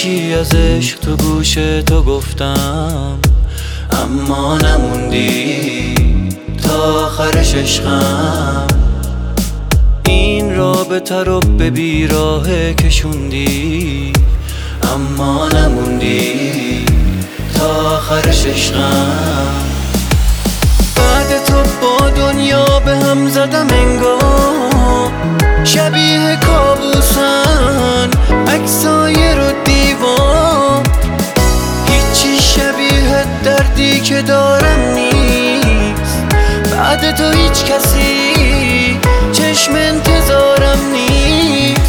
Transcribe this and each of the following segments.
چی از عشق تو گوش تو گفتم، اما نموندی تا آخرش عشقم. این رابطه رو به بیراه کشوندی، اما نموندی تا آخرش عشقم. بعد تو با دنیا به هم زدم انگار، شبیه کابوسن عکسای رو دیوار. هیچی شبیه دردی که دارم نیست، بعد تو هیچ کسی چشم انتظارم نیست.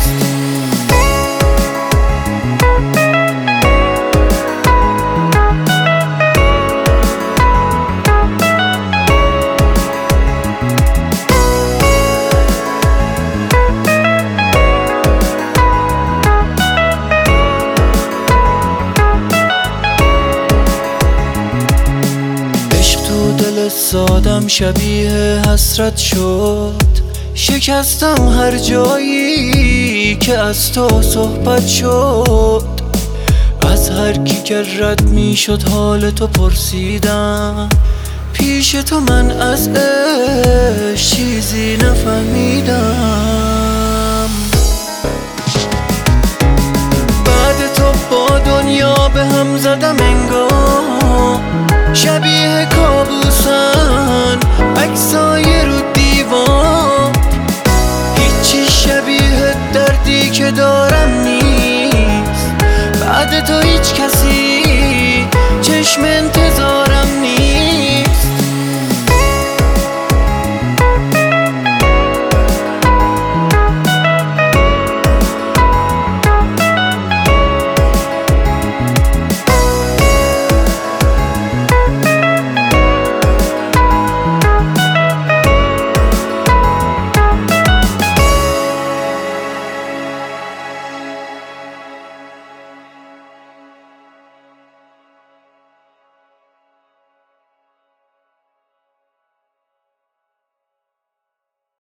دل سادم شبیه حسرت شد، شکستم هر جایی که از تو صحبت شد. از هر کی که رد می شد حال تو پرسیدم، پیش تو من از عشق چیزی نفهمیدم.